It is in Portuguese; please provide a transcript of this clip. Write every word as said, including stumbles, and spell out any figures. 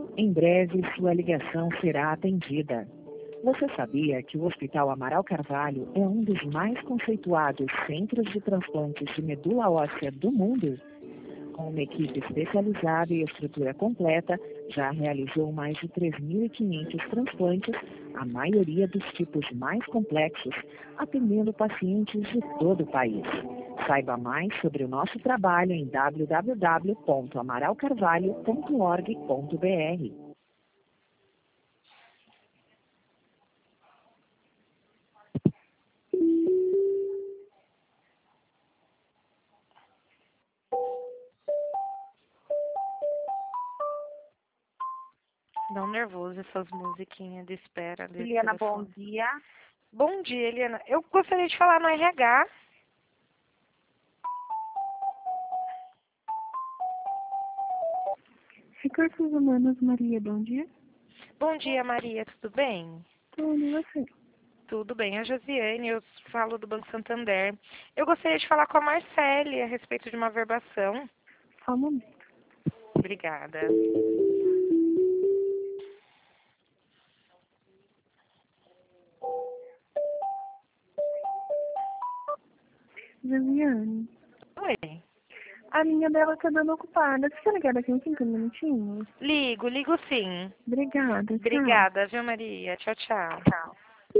aguardo, em breve sua ligação será atendida. Você sabia que o Hospital Amaral Carvalho é um dos mais conceituados centros de transplantes de medula óssea do mundo? Com uma equipe especializada e estrutura completa, já realizou mais de três mil e quinhentos transplantes, a maioria dos tipos mais complexos, atendendo pacientes de todo o país. Saiba mais sobre o nosso trabalho em w w w ponto amaral carvalho ponto org ponto b r. Dá um nervoso essas musiquinhas de espera. De Eliana, telefone. bom dia. Bom dia, Eliana. Eu gostaria de falar no R H. Recursos Humanos, Maria, bom dia. Bom dia, Maria. Tudo bem? Tudo, e você? Tudo bem. A Josiane, eu falo do Banco Santander. Eu gostaria de falar com a Marcele a respeito de uma verbação. Só um momento. Obrigada. Josiane, Oi. a linha dela tá dando ocupada. Você quer ligar daqui uns cinco minutinhos? Ligo, ligo sim. Obrigada, tchau. Obrigada, viu, Maria? Tchau, tchau. Tchau.